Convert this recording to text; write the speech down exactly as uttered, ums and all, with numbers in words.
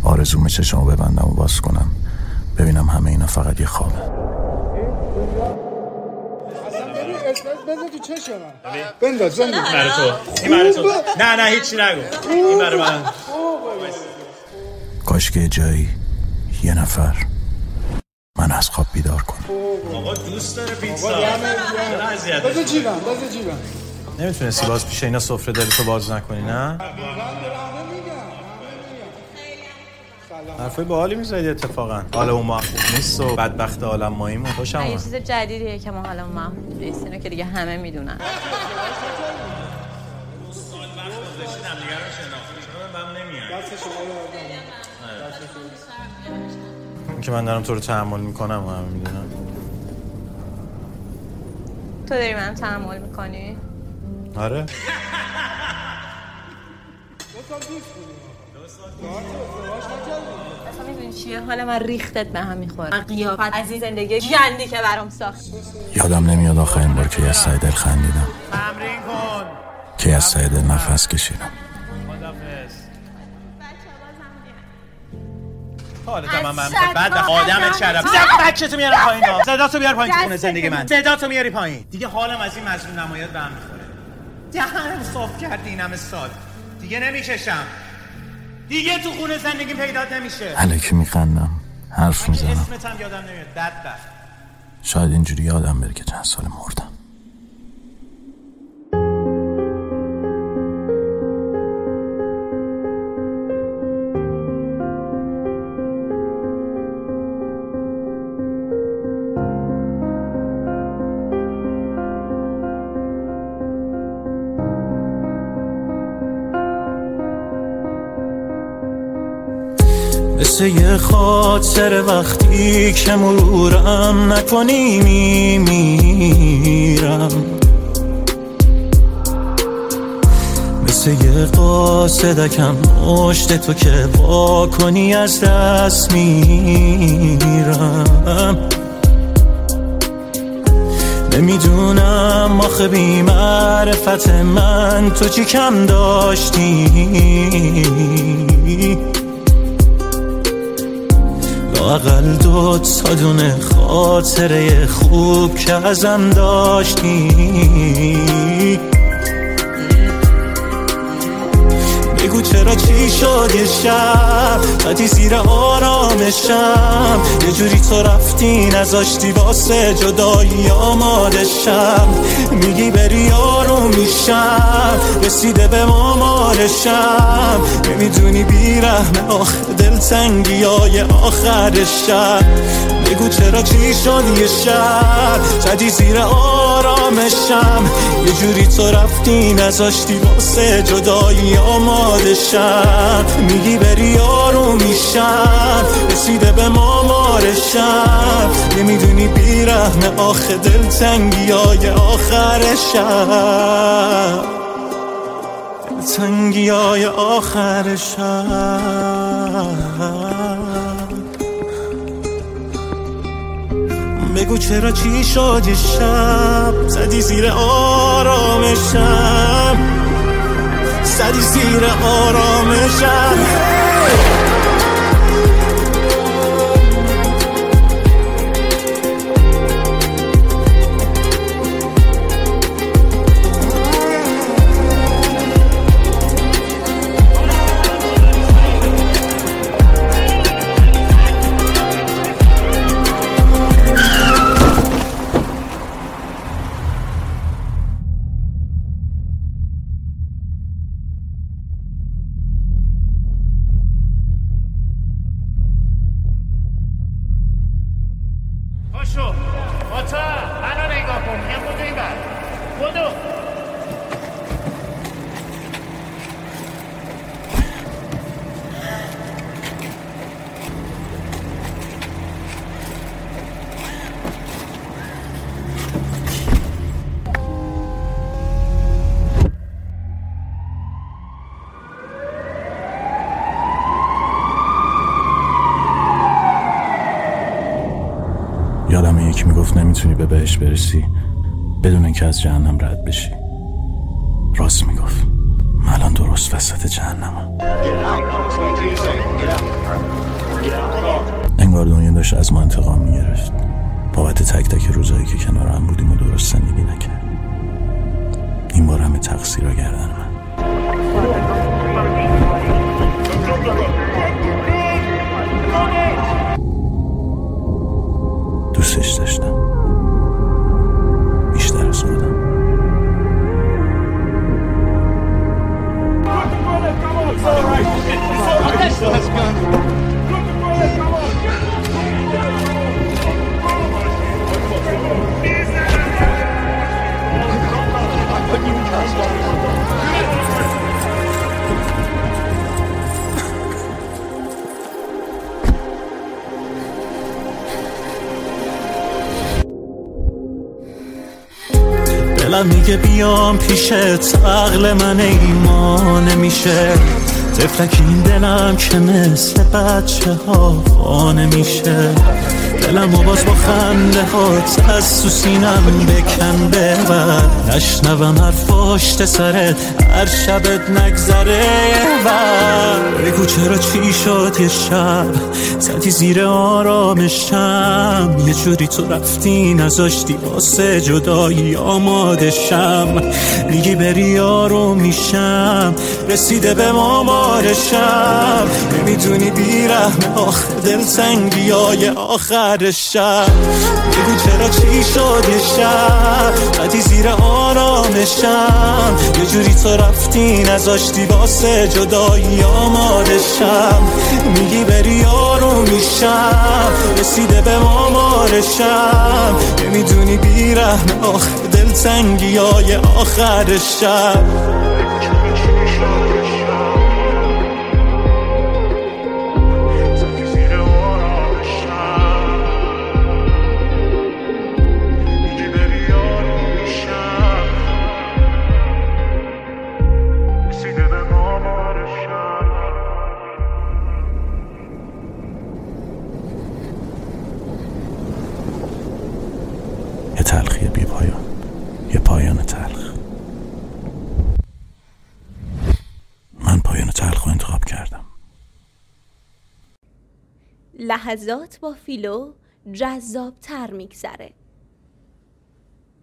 آرزومه چشمو ببندم و باز کنم ببینم همه اینا فقط یه خوابه. بذار تو چشم من بنداز بنداز برای تو این برای تو نه نه هیچی نگو این برای من. کاش که جایی یه نفر من از خواب بیدار کنم. آقا دوست داره پیتزا. بذار جیبم بذار جیبم. نمیتونستی باز پیش اینا سفره داری تو باز نکنی نه؟ حرفای باحالی میزدی اتفاقا. حالا اون ما خوب نیست و بدبخت عالم ماییم و خوشم یه چیز جدیدیه که ما حالا ما نیست، اینو که دیگه همه میدونن. این که من دارم تو رو تحمل میکنم و همه میدونم. تو داری من تحمل میکنی؟ آره. اصلا میدونی چیه؟ حالا من ریختت به هم میخوره. من قیافت از این زندگی گندی که برام ساخت. یادم نمیاد آخرین بار که از سعی دل خندیدم، تمرین کن که از سعی دل نفس کشیدم. حالا تمام من بعد آدمت شرف بچه تو میارم پایین ها. صدا تو بیار پایین تو خونه زندگی من. صدا تو میاری پایین. دیگه حالم از این مظلوم نمایات به هم میخوره. دهنم صاف کردی این همه سال. دیگه نمیکشم. دیگه تو خونه زندگی پیدات نمیشه. الکی میخندم، حرف میزنم. اسمت هم یادم نمیاد. بدبخت. شاید اینجوری یادم بره که چند سال مردم. مثل یه خاطر وقتی که مرورم نکنی میمیرم، مثل یه قاصدکم مشت تو که وا کنی از دست میرم. نمیدونم آخه بی معرفت من تو چی کم داشتی، لااقل دو تا دونه خاطره خوب که ازم داشتی. بگو چرا چی شد یه شب زدی زیر آرامشم، یه جوری تو رفتی نذاشتی واسه جدایی آمادشم. میگی بری آروم میشم رسیده به مامارشم، نمیدونی بیرحمه آخه دلتنگی های آخرشم. بگو چرا چی شد یه شب زدی زیر آرامشم، یه جوری تو رفتی نذاشتی واسه جدایی آمادشم. میگی بری آروم میشم رسیده به مامارشم، نمیدونی بیرحمه آخه دلتنگی های آخرشم، دلتنگی های آخرشم. بگو چرا چی شد یه شب زدی زیر آرامشم، زدی زیر آرامشم. پاشو باتا منو نگاه کن میگم بودو این بر بودو. یادم یکی میگفت نمیتونی به بهش برسی بدون اینکه از جهنم رد بشی. راست میگفت. من الان درست وسط جهنمم. انگار دنیا داشت از ما انتقام میگرفت بابت تک تک روزایی که کنار هم بودیم و درست زندگی نکرد. این بار همه تقصیر را گردن من. دوستش داشتم بیشتر از خودم. دلم میگه بیام پیشت، عقل من ایمان نمیشه. طفلک این دلم که مثل بچه ها خانه میشه. دلم و باز با خنده هات از تو سینم بکن ببر. نشنوم هر پشت سرت هر شبت نگذره بر. بگو چرا چی شد یه شب زدی زیر آرامشم. یه جوری تو رفتی نذاشتی واسه جدایی آماده شم. میگی بری آروم میشم رسیده به مامارشم. نمیدونی بیرحم آخر دلتنگی های آخر شب. بگو چرا چی شد یه شب زدی زیر آرامشم. یه جوری تو رفتی نذاشتی واسه جدایی آماده شم. میگی بری آروم میشم رسیده به مامارشم. نمیدونی بیرحم آخر دلتنگی های آخر شب. یه تلخی بی پایان، یه پایان تلخ. من پایان تلخ رو انتخاب کردم. لحظات با فیلو جذاب تر میگذره.